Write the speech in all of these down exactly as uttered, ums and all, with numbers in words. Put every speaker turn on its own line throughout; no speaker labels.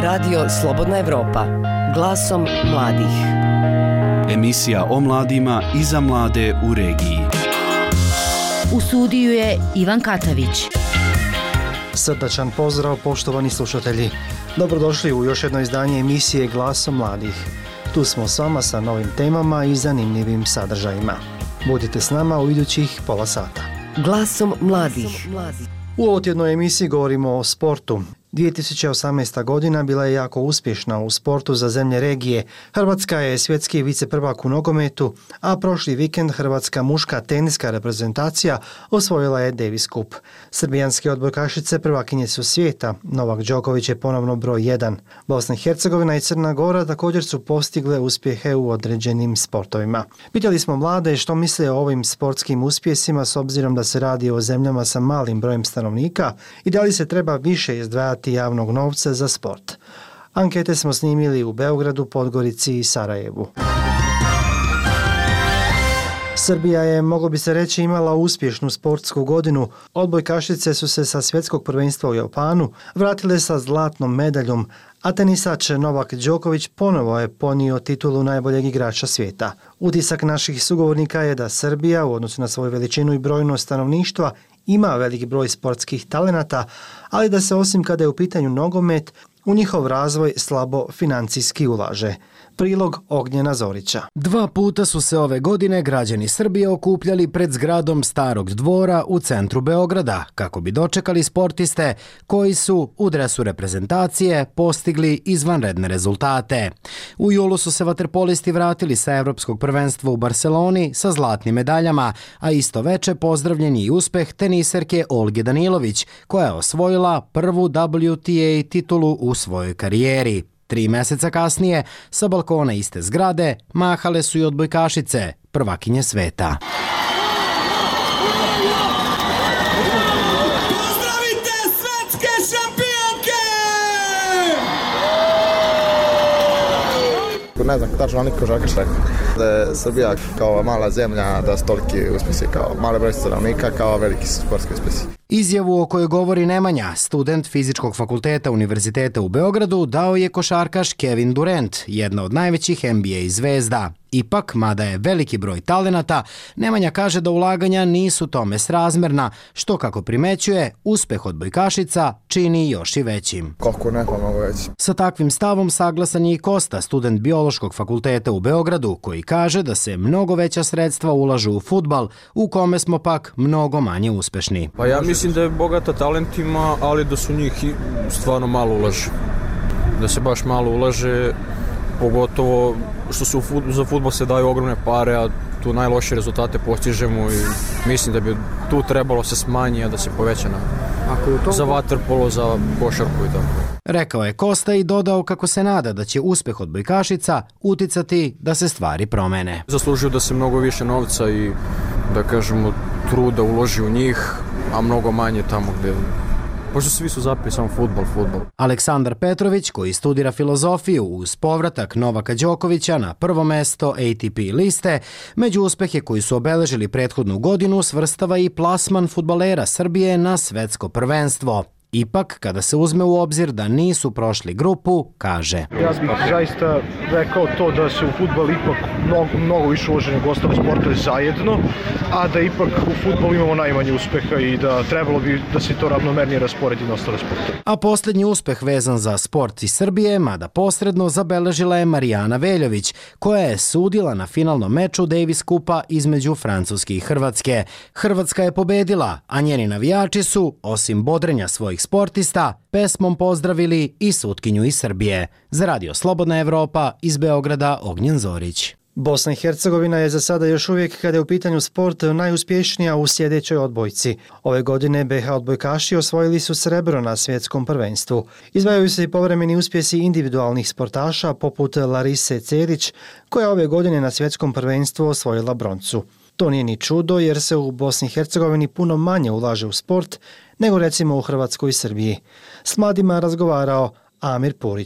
Radio Slobodna Evropa, glasom mladih.
Emisija o mladima i za mlade u regiji.
U studiju je Ivan Katavić.
Srdačan pozdrav, poštovani slušatelji. Dobrodošli u još jedno izdanje emisije Glasom mladih. Tu smo s vama sa novim temama i zanimljivim sadržajima. Budite s nama u idućih pola sata.
Glasom mladih.
U ovotjednoj emisiji govorimo o sportu. dvije tisuće osamnaesta. godina bila je jako uspješna u sportu za zemlje regije. Hrvatska je svjetski viceprvak u nogometu, a prošli vikend hrvatska muška teniska reprezentacija osvojila je Davis Cup. Srbijanske odbojkašice prvakinje su svijeta, Novak Đoković je ponovno broj jedan. Bosna i Hercegovina i Crna Gora također su postigle uspjehe u određenim sportovima. Pitali smo mlade što misle o ovim sportskim uspjesima s obzirom da se radi o zemljama sa malim brojem stanovnika i da li se treba više izdvajati javnog novca za sport. Ankete smo snimili u Beogradu, Podgorici i Sarajevu. Srbija je, moglo bi se reći, imala uspješnu sportsku godinu. Odbojkašice su se sa svjetskog prvenstva u Japanu vratile sa zlatnom medaljom, a tenisač Novak Đoković ponovo je ponio titulu najboljeg igrača svijeta. Utisak naših sugovornika je da Srbija, u odnosu na svoju veličinu i brojnost stanovništva, ima veliki broj sportskih talenata, ali da se osim kada je u pitanju nogomet, u njihov razvoj slabo financijski ulaže. Prilog Ognjena Zorića.
Dva puta su se ove godine građani Srbije okupljali pred zgradom Starog dvora u centru Beograda kako bi dočekali sportiste koji su u dresu reprezentacije postigli izvanredne rezultate. U julu su se vaterpolisti vratili sa Evropskog prvenstva u Barseloni sa zlatnim medaljama, a isto veče pozdravljen je i uspeh teniserke Olge Danilović koja je osvojila prvu W T A titulu u svojoj karijeri. Tri mjeseca kasnije, sa balkona iste zgrade, mahale su i odbojkašice, prvakinje sveta.
Pozdravite svetske šampionke!
Ne znam tačno oni košarkaš rekao da je Srbija kao mala zemlja, da su toliki uspjesi kao male broj stanovnika, kao veliki sportski uspjesi.
Izjavu o kojoj govori Nemanja, student Fizičkog fakulteta Univerziteta u Beogradu, dao je košarkaš Kevin Durant, jedna od najvećih N B A zvezda. Ipak, mada je veliki broj talenata, Nemanja kaže da ulaganja nisu tome srazmerna, što, kako primećuje, uspeh odbojkašica čini još i većim.
Koliko ne, pa mogu reći.
Sa takvim stavom saglasan je i Kosta, student Biološkog fakulteta u Beogradu, koji kaže da se mnogo veća sredstva ulažu u fudbal, u kome smo pak mnogo manje uspešni.
Pa ja mislim da je bogata talentima, ali da su njih stvarno malo ulaže. Da se baš malo ulaže, pogotovo što su za fudbal se daju ogromne pare, a tu najlošije rezultate postižemo i mislim da bi tu trebalo se smanji, a da se poveća na za vaterpolo, za košarku i tako.
Rekao je Kosta i dodao kako se nada da će uspeh odbojkašica uticati da se stvari promene.
Zaslužuju da se mnogo više novca i, da kažemo, truda uloži u njih, a mnogo manje tamo gdje... Pošto svi su zapili samo fudbal, fudbal.
Aleksandar Petrović, koji studira filozofiju uz povratak Novaka Đokovića na prvo mesto A T P liste, među uspehe koji su obeležili prethodnu godinu svrstava i plasman fudbalera Srbije na svetsko prvenstvo. Ipak, kada se uzme u obzir da nisu prošli grupu, kaže:
Ja bih zaista rekao to da se u fudbal ipak mnogo, mnogo više uloži nego ostale sportove zajedno, a da ipak u fudbalu imamo najmanje uspeha i da trebalo bi da se to ravnomernije rasporedi na ostale sportove.
A posljednji uspeh vezan za sport iz Srbije, mada posredno, zabeležila je Marijana Veljović, koja je sudila na finalnom meču Davis Cupa između Francuske i Hrvatske. Hrvatska je pobedila, a njeni navijači su, osim bodrenja svojih sportista, pesmom pozdravili i sutkinju iz Srbije. Za Radio Slobodna Evropa, iz Beograda, Ognjen Zorić.
Bosna i Hercegovina je za sada još uvijek, kada je u pitanju sport, najuspješnija u sljedećoj odbojci. Ove godine B H odbojkaši osvojili su srebro na svjetskom prvenstvu. Izdvajaju se i povremeni uspjesi individualnih sportaša poput Larise Cerić, koja ove godine na svjetskom prvenstvu osvojila broncu. To nije ni čudo jer se u Bosni i Hercegovini puno manje ulaže u sport nego recimo u Hrvatskoj i Srbiji. S mladima razgovarao Amir Purić.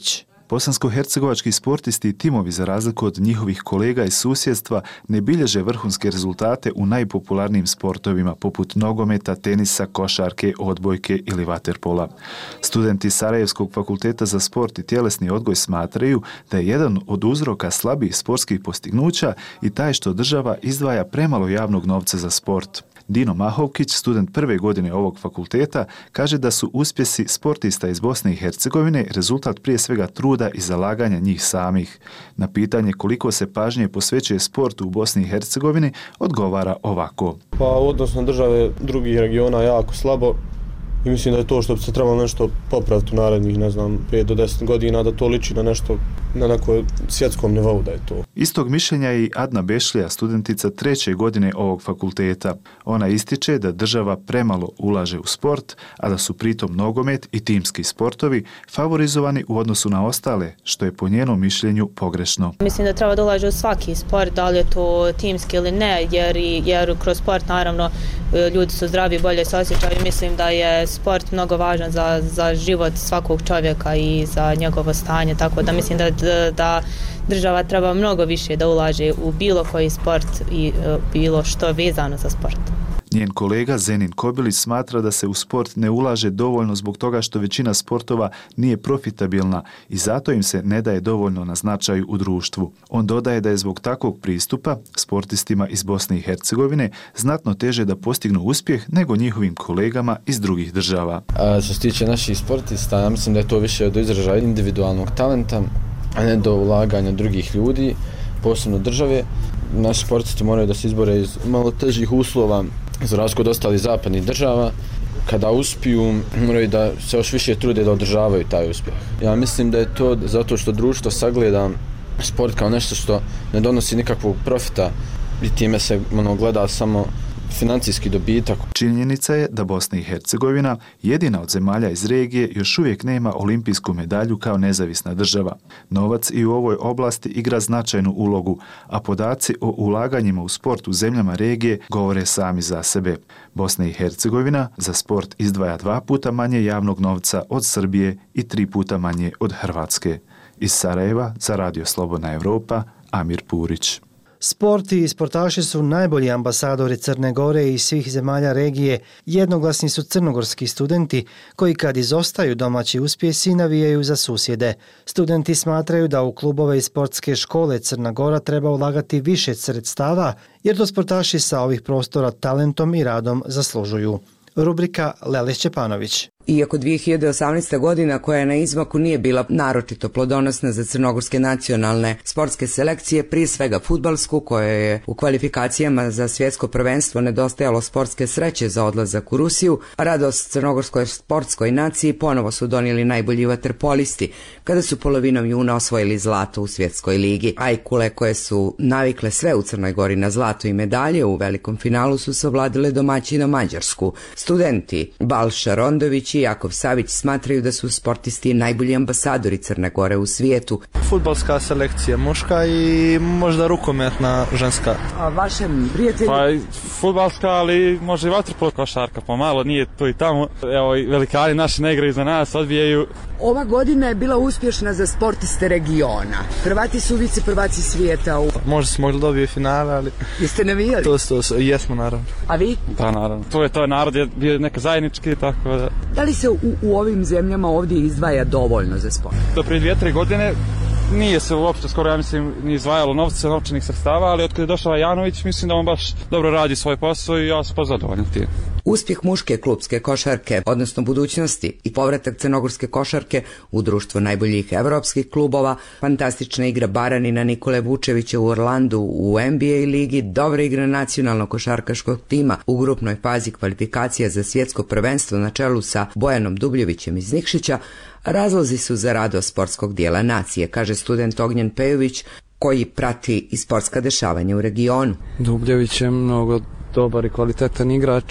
Bosansko-hercegovački sportisti i timovi, za razliku od njihovih kolega iz susjedstva, ne bilježe vrhunske rezultate u najpopularnijim sportovima poput nogometa, tenisa, košarke, odbojke ili vaterpola. Studenti Sarajevskog fakulteta za sport i tjelesni odgoj smatraju da je jedan od uzroka slabih sportskih postignuća i taj što država izdvaja premalo javnog novca za sport. Dino Mahovkić, student prve godine ovog fakulteta, kaže da su uspjesi sportista iz Bosne i Hercegovine rezultat prije svega truda i zalaganja njih samih. Na pitanje koliko se pažnje posvećuje sportu u Bosni i Hercegovini, odgovara ovako.
Pa odnosno države drugih regiona jako slabo i mislim da je to što bi se trebalo nešto popraviti u narednih, ne znam, pet do deset godina, da to liči na nešto na nekoj svjetskom nivou da je to.
Istog mišljenja je i Adna Bešlija, studentica treće godine ovog fakulteta. Ona ističe da država premalo ulaže u sport, a da su pritom nogomet i timski sportovi favorizovani u odnosu na ostale, što je po njenom mišljenju pogrešno.
Mislim da treba da ulaže u svaki sport, da li je to timski ili ne, jer, jer kroz sport naravno ljudi su zdravi, bolje se osjećaju. Mislim da je sport mnogo važan za, za život svakog čovjeka i za njegovo stanje, tako da mislim da da država treba mnogo više da ulaže u bilo koji sport i bilo što vezano za sport.
Njen kolega Zenin Kobilić smatra da se u sport ne ulaže dovoljno zbog toga što većina sportova nije profitabilna i zato im se ne daje dovoljno na značaju u društvu. On dodaje da je zbog takvog pristupa sportistima iz Bosne i Hercegovine znatno teže da postignu uspjeh nego njihovim kolegama iz drugih država.
A što se tiče naših sportista, ja mislim da je to više do izražaja individualnog talenta, a ne do ulaganja drugih ljudi, posebno države. Naši sportisti moraju da se izbore iz malo težih uslova za razliku od ostalih zapadnih država. Kada uspiju, moraju da se još više trude da održavaju taj uspjeh. Ja mislim da je to zato što društvo sagleda sport kao nešto što ne donosi nikakvog profita i time se ono, gleda samo financijski dobitak.
Činjenica je da Bosna i Hercegovina, jedina od zemalja iz regije, još uvijek nema olimpijsku medalju kao nezavisna država. Novac i u ovoj oblasti igra značajnu ulogu, a podaci o ulaganjima u sport u zemljama regije govore sami za sebe. Bosna i Hercegovina za sport izdvaja dva puta manje javnog novca od Srbije i tri puta manje od Hrvatske. Iz Sarajeva za Radio Slobodna Evropa, Amir Purić.
Sport i sportaši su najbolji ambasadori Crne Gore i svih zemalja regije. Jednoglasni su crnogorski studenti koji kad izostaju domaći uspjesi navijaju za susjede. Studenti smatraju da u klubove i sportske škole Crna Gora treba ulagati više sredstava jer to sportaši sa ovih prostora talentom i radom zaslužuju. Rubrika Lele Šćepanović.
Iako dvije hiljade osamnaesta godina koja je na izmaku nije bila naročito plodonosna za crnogorske nacionalne sportske selekcije, prije svega fudbalsku, kojoj je u kvalifikacijama za svjetsko prvenstvo nedostajalo sportske sreće za odlazak u Rusiju, radost crnogorskoj sportskoj naciji ponovo su donijeli najbolji vaterpolisti, kada su polovinom juna osvojili zlato u svjetskoj ligi. Ajkule, koje su navikle sve u Crnoj Gori na zlato i medalje, u velikom finalu su se ovladile domaćina Mađarsku. Studenti Balša Rondović i Jakov Savić smatraju da su sportisti najbolji ambasadori Crne Gore u svijetu.
Fudbalska selekcija muška i možda rukometna ženska.
A vašem prijatelju?
Pa fudbalska, ali može i vaterpolo, košarka, pomalo, nije tu i tamo. Evo i velikani naši ne igraju za nas, odbijaju.
Ova godina je bila uspješna za sportiste regiona. Hrvati su vice prvaci svijeta. U...
Možda smo mogli dobije finale, ali...
Jeste navijali?
To, to, to, jesmo naravno.
A vi?
Da, naravno. To je to, narod je bio neka zajednički, tako da...
Da li se u, u ovim zemljama ovdje izdvaja dovoljno za sport?
Do prije dvije, tri godine nije se uopšte skoro, ja mislim, ni izdvajalo novce, novčanih sredstava, ali otkada je došao Janović, mislim da on baš dobro radi svoj posao i ja sam pozadovoljan tim.
Uspjeh muške klupske košarke, odnosno budućnosti i povratak crnogorske košarke u društvo najboljih evropskih klubova, fantastična igra Baranina Nikole Vučevića u Orlandu u N B A ligi, dobra igra nacionalnog košarkaškog tima u grupnoj fazi kvalifikacija za svjetsko prvenstvo na čelu sa Bojanom Dubljevićem iz Nikšića, razlozi su za radost sportskog dijela nacije, kaže student Ognjen Pejović, koji prati i sportska dešavanja u regionu.
Dubljević je mnogo dobar i kvalitetan igrač i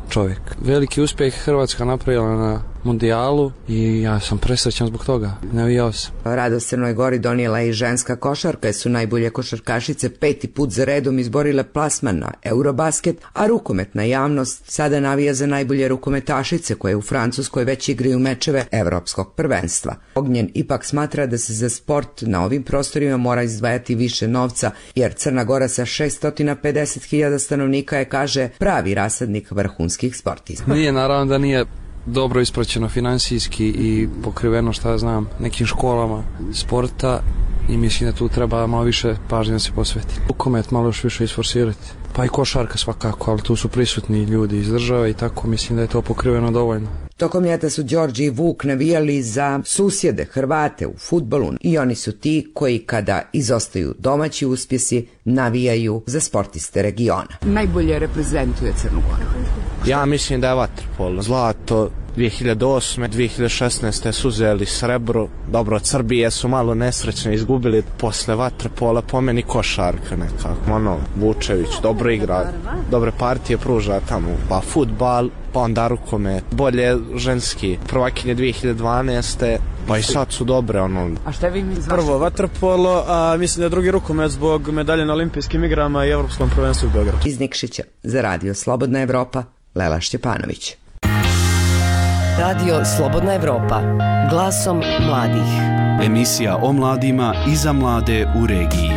čovjek. Veliki uspjeh Hrvatska napravila na mundijalu i ja sam presrećan zbog toga. Navijao sam.
Radost Crnoj Gori donijela i ženska košarka, su najbolje košarkašice peti put za redom izborile plasman na Eurobasket, a rukometna javnost sada navija za najbolje rukometašice koje u Francuskoj već igraju mečeve evropskog prvenstva. Ognjen ipak smatra da se za sport na ovim prostorima mora izdvajati više novca, jer Crna Gora sa šesto pedeset hiljada stanovnika je, kaže, pravi rasadnik vrhunskih sportista.
Nije, naravno da nije dobro ispraćeno finansijski i pokriveno, šta ja znam, nekim školama sporta i mislim da tu treba malo više pažnje da se posveti. Rukomet malo još više isforsirati. Pa i košarka svakako, ali tu su prisutni ljudi iz države i tako mislim da je to pokriveno dovoljno.
Tokom ljeta su Đorđe i Vuk navijali za susjede Hrvate u fudbalu i oni su ti koji kada izostaju domaći uspjesi navijaju za sportiste regiona. Najbolje reprezentuje Crnu Goru.
Ja mislim da je vaterpolo. Zlato dvije hiljade osme. dvije hiljade šesnaeste. su uzeli srebro. Dobro, od Srbije su malo nesrećno izgubili. Posle vaterpola po meni košarka nekako. Ono, Vučević dobro igra, dobre partije pruža tamo. Pa fudbal, pa onda rukomet. Bolje ženski. Prvakinje dvije hiljade dvanaeste. Pa i sad su dobre, ono.
A šta vi mi
Prvo vaterpolo, a mislim da je drugi rukomet zbog medalje na olimpijskim igrama i evropskom prvenstvu u Beogradu.
Iz Nikšića za Radio Slobodna Evropa, Lela Šćepanović.
Radio Slobodna Evropa, glasom mladih.
Emisija o mladima i za mlade u regiji.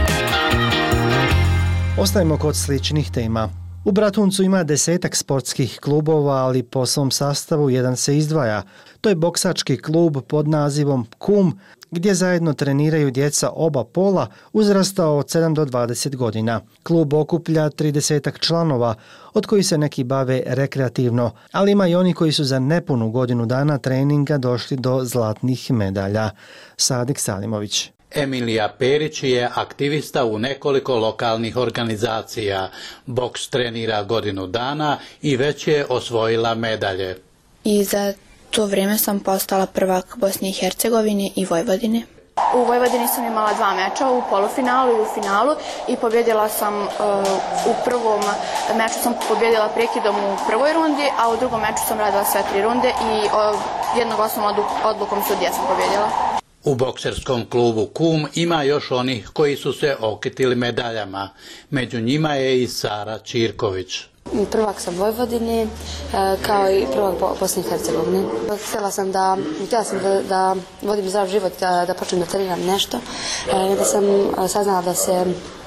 Ostajemo kod sličnih tema. U Bratuncu ima desetak sportskih klubova, ali po svom sastavu jedan se izdvaja. To je boksački klub pod nazivom Kum, gdje zajedno treniraju djeca oba pola uzrasta od sedam do dvadeset godina. Klub okuplja tridesetak članova, od kojih se neki bave rekreativno, ali ima i oni koji su za nepunu godinu dana treninga došli do zlatnih medalja. Sadik Salimović.
Emilija Perić je aktivista u nekoliko lokalnih organizacija. Boks trenira godinu dana i već je osvojila medalje.
I za to vrijeme sam postala prvak Bosne i Hercegovine i Vojvodine. U Vojvodini sam imala dva meča, u polufinalu i u finalu, i pobjedila sam uh, u prvom meču sam pobjedila prekidom u prvoj rundi, a u drugom meču sam radila sve tri runde i uh, jednoglasnom odlukom sudija sam pobjedila.
U bokserskom klubu Kum ima još onih koji su se okitili medaljama. Među njima je i Sara Čirković.
Prvak sam Vojvodine, kao i prvak Bosne i Hercegovine. Htjela sam da, htjela sam da, da vodim zdrav život, da, da počnem da treniram nešto. Da sam saznala da se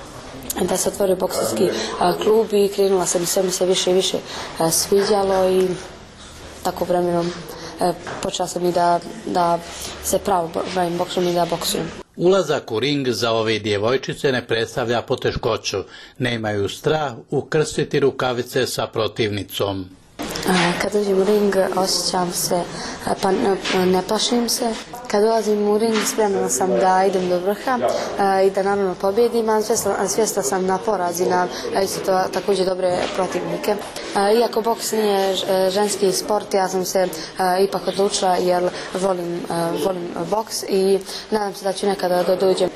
da se otvorio bokserski klub i krenula sam i sve mi se više i više sviđalo i tako vremenom počela sam i da, da se pravo bavim boksom i da boksujem.
Ulazak u ring za ove djevojčice ne predstavlja poteškoću. Nemaju strah ukrstiti rukavice sa protivnicom.
Kad uđem u ring osjećam se, pa ne plašim se. Kad ulazim u ring spremna sam da idem do vrha i da naravno pobjedim, a svjesna sam na porazi na isto to, također dobre protivnike. Iako boks nije ženski sport, ja sam se ipak odlučila jer volim, volim boks i nadam se da ću nekada da dođem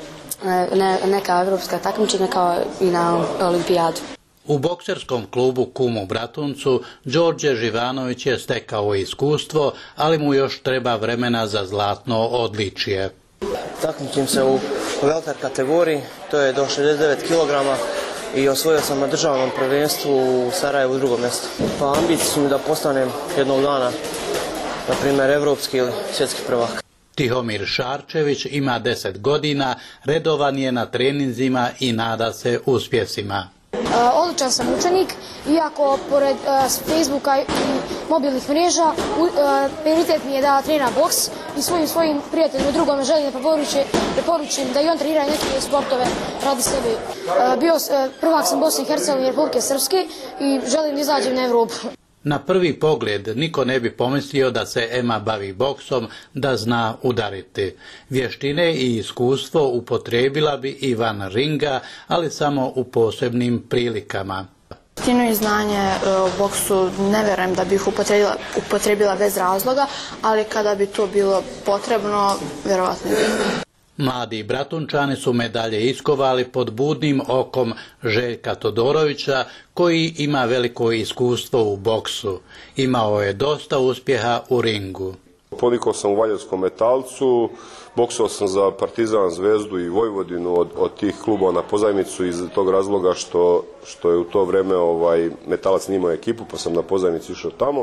neka evropska takmičenja kao i na olimpijadu.
U bokserskom klubu Kum u Bratuncu Đorđe Živanović je stekao iskustvo, ali mu još treba vremena za zlatno odličje.
Takmičim se u welter kategoriji, to je do šezdeset devet kilograma i osvojio sam na državnom prvenstvu u Sarajevu drugo mjesto. Pa ambicije su mi da postanem jednog dana, na primjer, evropski ili svjetski prvak.
Tihomir Šarčević ima deset godina, redovan je na treninzima i nada se uspjesima.
Odličan sam učenik, iako pored Facebooka i mobilnih mreža prioritet mi je da treniram boks i svojim svojim prijateljima drugome želim da preporučim da i on trenira neke sportove radi sebe. Bio prvak sam Bosne i Hercegovine i Republike Srpske i želim da izađem na Evropu.
Na prvi pogled niko ne bi pomislio da se Ema bavi boksom, da zna udariti. Vještine i iskustvo upotrijebila bi i van ringa, ali samo u posebnim prilikama.
Vještinu i znanje o boksu ne vjerujem da bih upotrijebila, upotrijebila bez razloga, ali kada bi to bilo potrebno, vjerovatno bi.
Mladi Bratunčani su medalje iskovali pod budnim okom Željka Todorovića, koji ima veliko iskustvo u boksu. Imao je dosta uspjeha u ringu.
Ponikao sam u Valjevskom Metalcu, boksao sam za Partizan, Zvezdu i Vojvodinu od, od tih klubova na pozajmicu iz tog razloga što, što je u to vreme ovaj, Metalac nije imao ekipu, pa sam na pozajmicu išao tamo.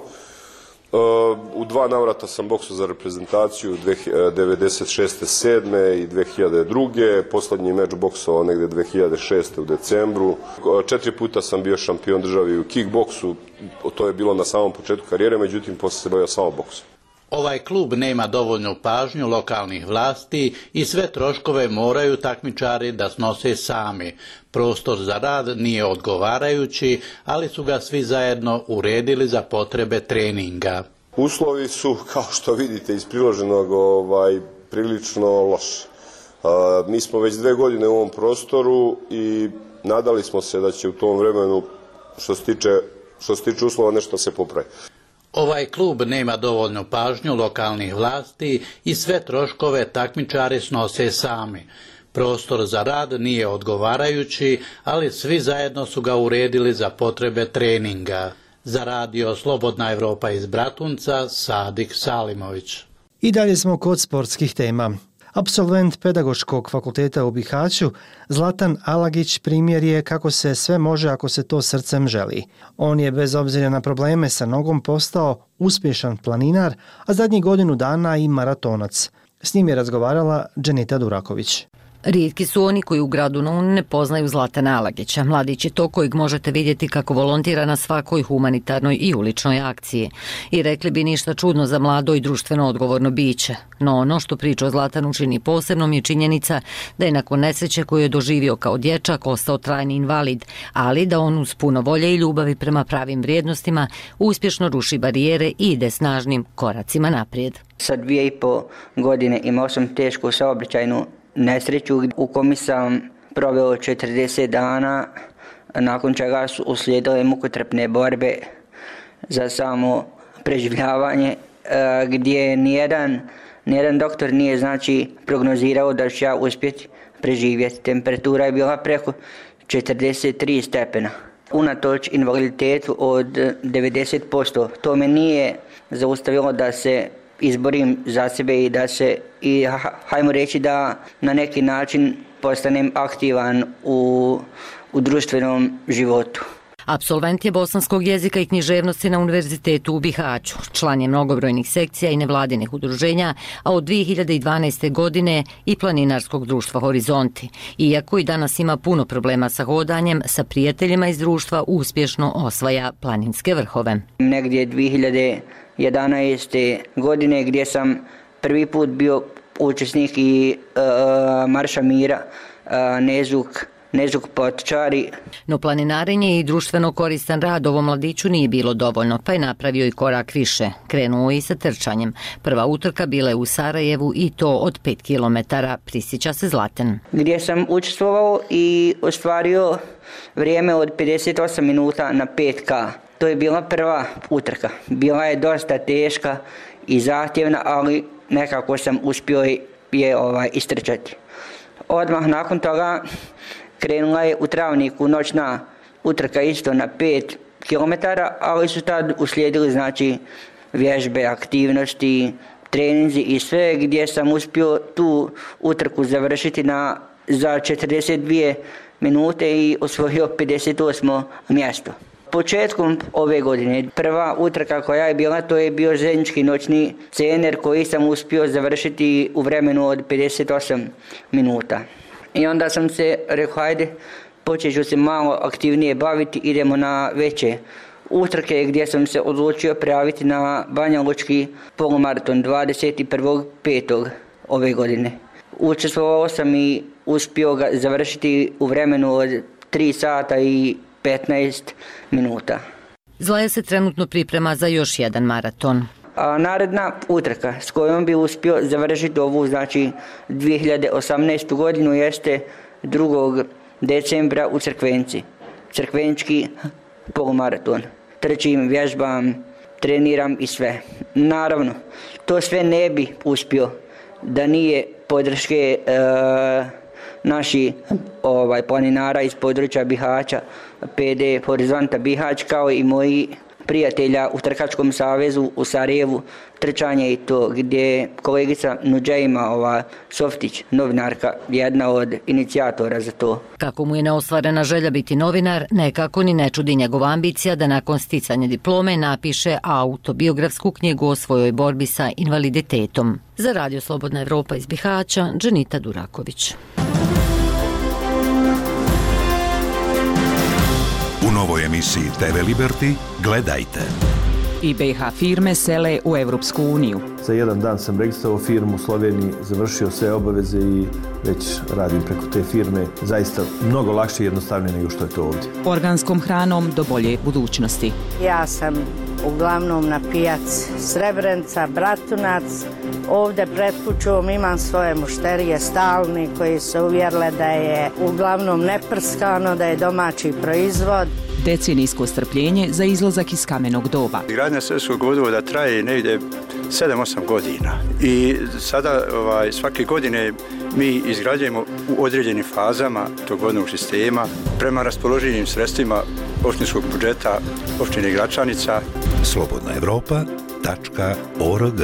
U dva navrata sam boksao za reprezentaciju devedeset šeste sedme i dve hiljade druge. Poslednji meč boksao negde dve hiljade šeste u decembru. Četiri puta sam bio šampion države u kickboksu, to je bilo na samom početku karijere, međutim posle se bavio samo boksom.
Ovaj klub nema dovoljnu pažnju lokalnih vlasti i sve troškove moraju takmičari da snose sami. Prostor za rad nije odgovarajući, ali su ga svi zajedno uredili za potrebe treninga.
Uslovi su, kao što vidite iz priloženog, ovaj, prilično loši. Mi smo već dve godine u ovom prostoru i nadali smo se da će u tom vremenu, što se tiče, što se tiče uslova, nešto se popravi.
Ovaj klub nema dovoljnu pažnju lokalnih vlasti i sve troškove takmičari snose sami. Prostor za rad nije odgovarajući, ali svi zajedno su ga uredili za potrebe treninga. Za radio Slobodna Evropa iz Bratunca, Sadik Salimović.
I dalje smo kod sportskih tema. Apsolvent Pedagoškog fakulteta u Bihaću, Zlatan Alagić primjer je kako se sve može ako se to srcem želi. On je bez obzira na probleme sa nogom postao uspješan planinar, a zadnjih godinu dana i maratonac. S njim je razgovarala Dženita Duraković.
Rijetki su oni koji u gradu Nun ne poznaju Zlatana Alagića. Mladić je to kojeg možete vidjeti kako volontira na svakoj humanitarnoj i uličnoj akciji. I rekli bi ništa čudno za mlado i društveno odgovorno biće. No ono što priča o Zlatanu čini posebnom je činjenica da je nakon nesreće koju je doživio kao dječak ostao trajni invalid, ali da on uz puno volje i ljubavi prema pravim vrijednostima uspješno ruši barijere i ide snažnim koracima naprijed.
Sa dvije i po godine imao sam tešku saobraćajnu nesreću u kojoj sam proveo četrdeset dana, nakon čega su uslijedile mukotrpne borbe za samo preživljavanje, gdje nijedan, nijedan doktor nije znači prognozirao da ću ja uspjeti preživjeti. Temperatura je bila preko četrdeset tri stepena. Unatoč invaliditetu od devedeset posto, to me nije zaustavilo da se izborim za sebe i da se, i hajmo reći da na neki način postanem aktivan u, u društvenom životu.
Apsolvent je bosanskog jezika i književnosti na Univerzitetu u Bihaću. Član je mnogobrojnih sekcija i nevladinih udruženja, a od dvije hiljade dvanaeste. godine i planinarskog društva Horizonti. Iako i danas ima puno problema sa hodanjem, sa prijateljima iz društva uspješno osvaja planinske vrhove.
Negdje dvije hiljade jedanaeste. godine gdje sam prvi put bio učesnik i uh, Marša Mira, uh, Nezuk, Nezuk Potčari.
No planinarenje i društveno koristan rad ovom mladiću nije bilo dovoljno, pa je napravio i korak više. Krenuo i sa trčanjem. Prva utrka bila je u Sarajevu i to od pet kilometara, prisjeća se Zlatan.
Gdje sam učestvovao i ostvario vrijeme od pedeset osam minuta na pet ka. To je bila prva utrka. Bila je dosta teška i zahtjevna, ali nekako sam uspio je ovaj, istrčati. Odmah nakon toga krenula je u Travniku noćna utrka isto na pet kilometara, ali su tad uslijedili znači vježbe, aktivnosti, treninzi i sve, gdje sam uspio tu utrku završiti na, za četrdeset dvije minute i osvojio pedeset osmo mjesto. Početkom ove godine prva utrka koja je bila, to je bio željeznički noćni cener koji sam uspio završiti u vremenu od pedeset osam minuta. I onda sam se rekao, hajde, počet ću se malo aktivnije baviti, idemo na veće utrke, gdje sam se odlučio prijaviti na Banja Lučki polumaraton dvadeset prvog petog ove godine. Učestvovao sam i uspio ga završiti u vremenu od tri sata i petnaest minuta.
Zlaja se trenutno priprema za još jedan maraton.
A naredna utrka s kojom bi uspio završiti ovu, znači dvije hiljade osamnaestu. godinu jeste drugog decembra u Crkvenci. Crkvenčki polumaraton. Trčim, vježbam, treniram i sve. Naravno, to sve ne bi uspio da nije podrške e, naši ovaj, planinara iz područja Bihaća, P D Horizonta Bihać, kao i moji prijatelja u Trkačkom savezu u Sarajevu, trčanje i to, gdje kolegica Nuđajima, ova Softić, novinarka, jedna od inicijatora za to.
Kako mu je neostvarena želja biti novinar, nekako ni ne čudi njegova ambicija da nakon sticanja diplome napiše autobiografsku knjigu o svojoj borbi sa invaliditetom. Za Radio Slobodna Evropa iz Bihaća, Dženita Duraković.
U novoj emisiji T V Liberty gledajte.
I B H firme sele u Evropsku uniju.
Za jedan dan sam registrovao firmu u Sloveniji, završio sve obaveze i već radim preko te firme. Zaista mnogo lakše i jednostavnije nego što je to ovdje.
Organskom hranom do bolje budućnosti.
Ja sam uglavnom na pijac Srebrenica, Bratunac. Ovdje pred kućom imam svoje mušterije stalni koji se uvjerile da je uglavnom neprskano, da je domaći proizvod.
Decenijsko strpljenje za izlazak iz kamenog doba.
Gradnja Srpskog vodovoda traje negdje sedam osam godina i sada ovaj, svake godine mi izgrađujemo u određenim fazama tog vodnog sistema prema raspoloživim sredstvima opštinskog budžeta opštine Gračanica.
slobodna evropa tačka org.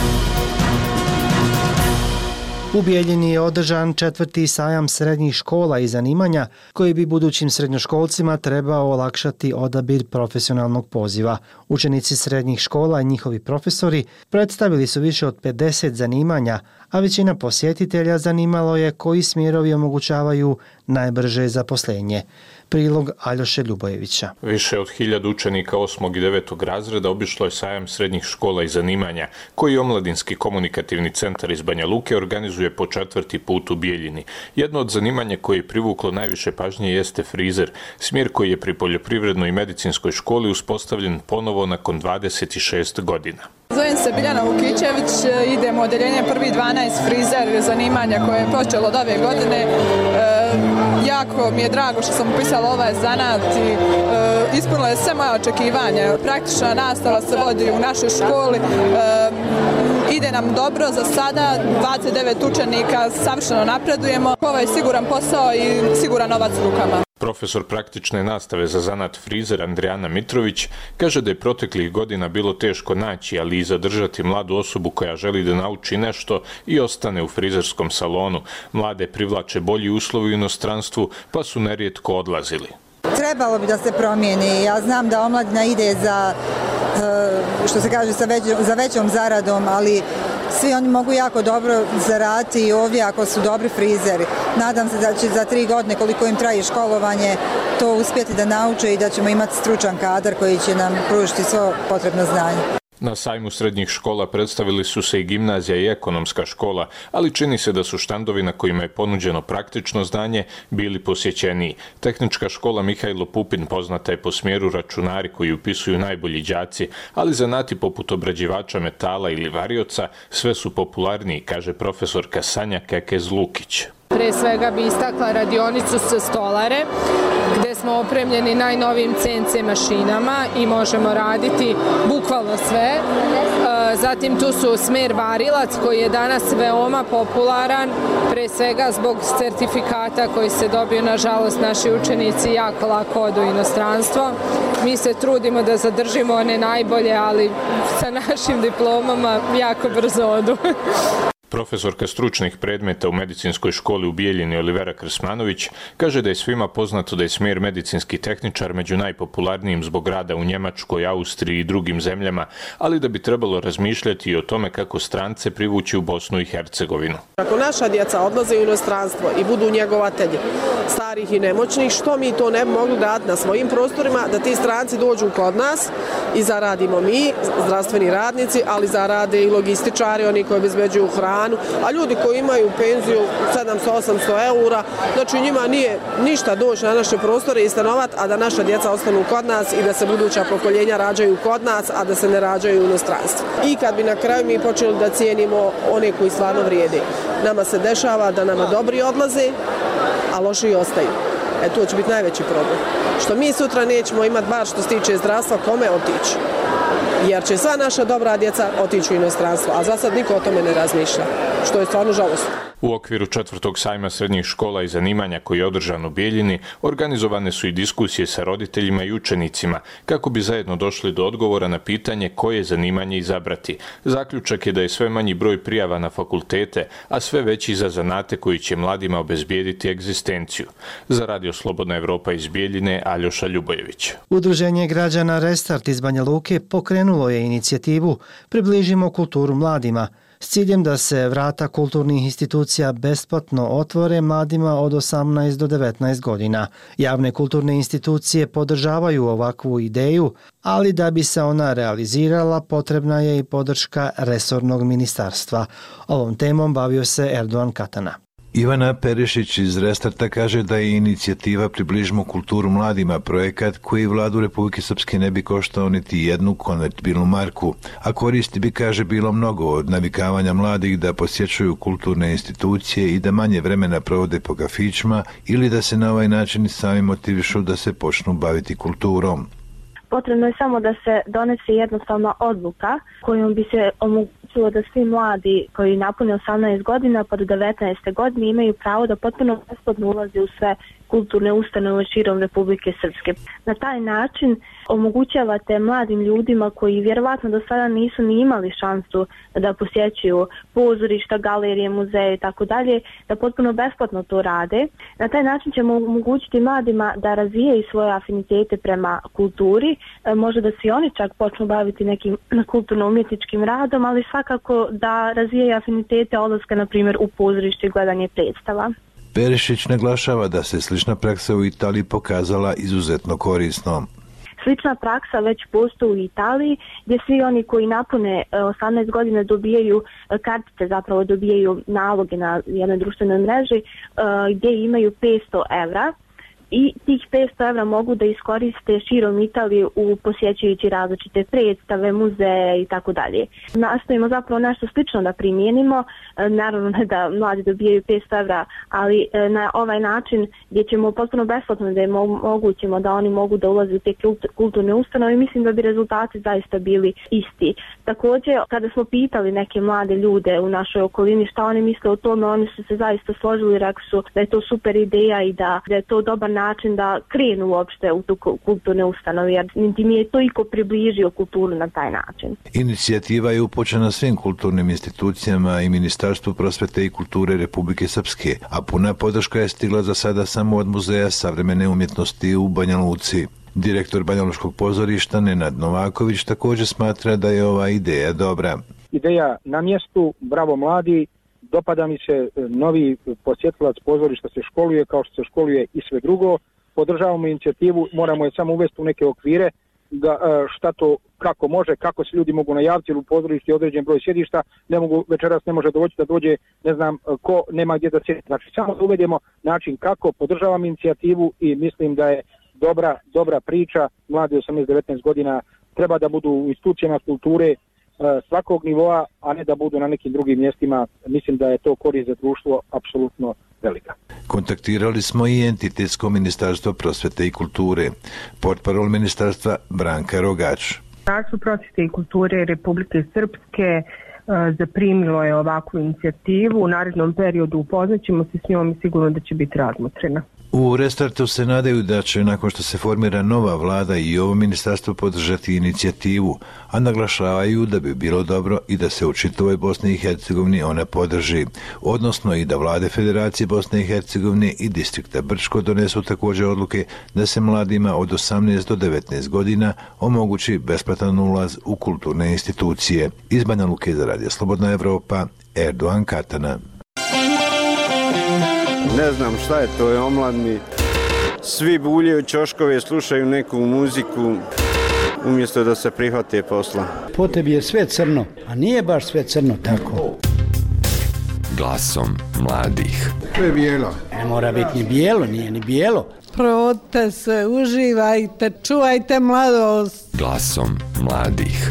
U Bijeljini je održan četvrti sajam srednjih škola i zanimanja koji bi budućim srednjoškolcima trebao olakšati odabir profesionalnog poziva. Učenici srednjih škola i njihovi profesori predstavili su više od pedeset zanimanja, a većina posjetitelja zanimalo je koji smjerovi omogućavaju najbrže zaposlenje. Prilog Aljoše Ljubojevića.
Više od hiljadu učenika osmog i devetog razreda obišlo je sajam srednjih škola i zanimanja, koji Omladinski komunikativni centar iz Banja Luke organizuje po četvrti put u Bijeljini. Jedno od zanimanja koje je privuklo najviše pažnje jeste frizer, smjer koji je pri poljoprivrednoj i medicinskoj školi uspostavljen ponovo nakon dvadeset šest godina.
Zovem se Biljana Vukićević, idem u odeljenje prvi dvanaest frizer zanimanja koje je počelo od ove godine. E, jako mi je drago što sam upisala ovaj zanat i e, ispunila je sve moje očekivanja. Praktična nastava se vodi u našoj školi. E, ide nam dobro za sada, dvadeset devet učenika, savršeno napredujemo. Ovo je siguran posao i siguran novac u rukama.
Profesor praktične nastave za zanat frizer Andrijana Mitrović kaže da je proteklih godina bilo teško naći, ali i zadržati mladu osobu koja želi da nauči nešto i ostane u frizerskom salonu. Mlade privlače bolji uslovi u inostranstvu, pa su nerijetko odlazili.
Trebalo bi da se promijeni. Ja znam da omladina ide za, što se kaže, za većom zaradom, ali svi oni mogu jako dobro zaraditi i ovdje ako su dobri frizeri. Nadam se da će za tri godine, koliko im traje školovanje, to uspjeti da nauče i da ćemo imati stručan kadar koji će nam pružiti svo potrebno znanje.
Na sajmu srednjih škola predstavili su se i gimnazija i ekonomska škola, ali čini se da su štandovi na kojima je ponuđeno praktično znanje bili posjećeniji. Tehnička škola Mihajlo Pupin poznata je po smjeru računari koji upisuju najbolji đaci, ali zanati poput obrađivača metala ili varioca sve su popularniji, kaže profesorka Sanja Kekez-Lukić.
Pre svega bi istakla radionicu sa stolare, gdje smo opremljeni najnovijim C N C mašinama i možemo raditi bukvalno sve. Zatim tu su smer varilac koji je danas veoma popularan, pre svega zbog certifikata koji se dobiju, nažalost, naši učenici jako lako odu u inostranstvo. Mi se trudimo da zadržimo one najbolje, ali sa našim diplomama jako brzo odu.
Profesorka stručnih predmeta u medicinskoj školi u Bijeljini Olivera Krsmanović kaže da je svima poznato da je smjer medicinski tehničar među najpopularnijim zbog rada u Njemačkoj, Austriji i drugim zemljama, ali da bi trebalo razmišljati i o tome kako strance privući u Bosnu i Hercegovinu.
Ako naša djeca odlaze u inostranstvo i budu njegovatelji starih i nemoćnih, što mi to ne bi mogli raditi na svojim prostorima, da ti stranci dođu kod nas i zaradimo mi, zdravstveni radnici, ali zarade i logističari, oni koji obezbeđuju hranu, a ljudi koji imaju penziju sedamsto osamsto eura, znači njima nije ništa doći na naše prostore i stanovat, a da naša djeca ostanu kod nas i da se buduća pokoljenja rađaju kod nas, a da se ne rađaju u inostranstvu. I kad bi na kraju mi počeli da cijenimo one koji stvarno vrijede. Nama se dešava da nama dobri odlaze, a loši ostaju. E, to će biti najveći problem. Što mi sutra nećemo imati, bar što se tiče zdravstva, kome otići. jer će sva naša dobra djeca otići u inostranstvo, a za sad niko o tome ne razmišlja, što je stvarno žalosno.
U okviru četvrtog sajma srednjih škola i zanimanja koji je održan u Bijeljini, organizovane su i diskusije sa roditeljima i učenicima kako bi zajedno došli do odgovora na pitanje koje zanimanje izabrati. Zaključak je da je sve manji broj prijava na fakultete, a sve veći za zanate koji će mladima obezbijediti egzistenciju. Za Radio Slobodna Evropa iz Bijeljine, Aljoša Ljubojević.
Udruženje građana Restart iz Banja Luke pokrenulo je inicijativu Približimo kulturu mladima, s ciljem da se vrata kulturnih institucija besplatno otvore mladima od osamnaest do devetnaest godina. Javne kulturne institucije podržavaju ovakvu ideju, ali da bi se ona realizirala potrebna je i podrška resornog ministarstva. Ovom temom bavio se Erdogan Katana.
Ivana Perišić iz Restarta kaže da je inicijativa Približimo kulturu mladima projekat koji vladu Republike Srpske ne bi koštao niti jednu konvertibilnu marku, a koristi bi, kaže, bilo mnogo od navikavanja mladih da posjećuju kulturne institucije i da manje vremena provode po kafićima ili da se na ovaj način sami motivišu da se počnu baviti kulturom.
Potrebno je samo da se donese jednostavna odluka kojom bi se omogućilo da svi mladi koji napune osamnaest godina pa do devetnaeste godine imaju pravo da potpuno besplatno ulaze u sve kulturne ustanove širom Republike Srpske. Na taj način omogućavate mladim ljudima koji vjerovatno do sada nisu ni imali šansu da posjećuju pozorišta, galerije, muzeje i tako dalje, da potpuno besplatno to rade. Na taj način ćemo omogućiti mladima da razvijaju svoje afinitete prema kulturi, možda da se i oni čak počnu baviti nekim kulturno-umjetničkim radom, ali svakako da razvijaju afinitete odlaska, na primjer, u pozorište i gledanje predstava.
Perišić naglašava da se slična praksa u Italiji pokazala izuzetno korisnom.
Slična praksa već postoji u Italiji, gdje svi oni koji napune osamnaest godina dobijaju kartice, zapravo dobijaju naloge na jednoj društvenoj mreži gdje imaju petsto evra. I tih petsto evra mogu da iskoriste širom Italije u posjećujući različite predstave, muzeje i tako dalje. Nastojimo zapravo nešto slično da primijenimo, naravno ne da mladi dobijaju petsto evra, ali na ovaj način gdje ćemo potpuno besplatno da im omogućimo da oni mogu da ulaze u te kulturne ustanove i mislim da bi rezultati zaista bili isti. Također, kada smo pitali neke mlade ljude u našoj okolini šta oni misle o tome, oni su se zaista složili i rekli su da je to super ideja i da, da je to dobar način da krenu uopšte u tu kulturne ustanove, jer niti mi je to iko približio kulturu na taj način.
Inicijativa je upućena svim kulturnim institucijama i Ministarstvu prosvete i kulture Republike Srpske, a puna podrška je stigla za sada samo od Muzeja savremene umjetnosti u Banja Luci. Direktor Banjalučkog pozorišta Nenad Novaković također smatra da je ova ideja dobra.
Ideja na mjestu, bravo mladi, dopada mi se novi posjetilac pozorišta se školuje kao što se školuje i sve drugo. Podržavamo inicijativu, moramo je samo uvesti u neke okvire da šta to, kako može, kako se ljudi mogu najaviti u pozorišti određen broj sjedišta, ne mogu, večeras ne može doći da dođe, ne znam ko, nema gdje da sjedi. Znači samo da uvedemo način kako, podržavam inicijativu i mislim da je dobra, dobra priča. Mladi osamnaest do devetnaest godina treba da budu u institucijama kulture svakog nivoa, a ne da budu na nekim drugim mjestima. Mislim da je to korist za društvo apsolutno velika.
Kontaktirali smo i entitetsko ministarstvo prosvete i kulture. Portparol ministarstva Branka Rogač.
Ministarstvo prosvete i kulture Republike Srpske zaprimilo je ovakvu inicijativu. U narednom periodu upoznaćemo se s njom i sigurno da će biti razmotrena.
U Restartu se nadaju da će, nakon što se formira nova vlada, i ovo ministarstvo podržati inicijativu, a naglašavaju da bi bilo dobro i da se u čitavoj Bosni i Hercegovini ona podrži, odnosno i da vlade Federacije Bosne i Hercegovine i distrikta Brčko donesu također odluke da se mladima od osamnaest do devetnaest godina omogući besplatan ulaz u kulturne institucije. Iz Banja Luke za Radio Slobodna Evropa, Erdogan Katana.
Ne znam šta je to, je omladni. Svi buljaju ćoškove, slušaju neku muziku, umjesto da se prihvate posla.
Po tebi je sve crno, a nije baš sve crno tako.
Glasom mladih.
To je bijelo. Ne mora biti ni bijelo, nije ni bijelo.
Provodite se, uživajte, čuvajte mladost.
Glasom mladih.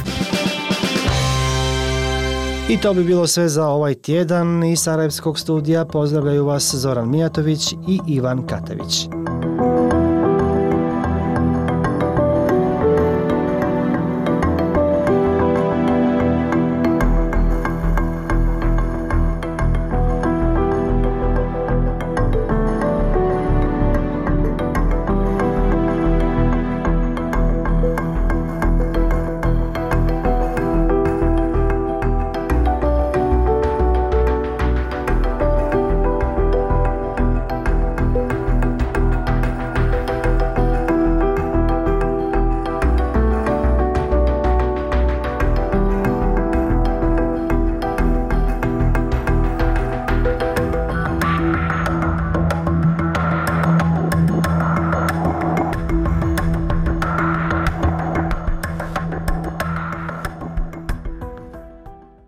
I to bi bilo sve za ovaj tjedan. Iz Sarajevskog studija pozdravljaju vas Zoran Mijatović i Ivan Katavić.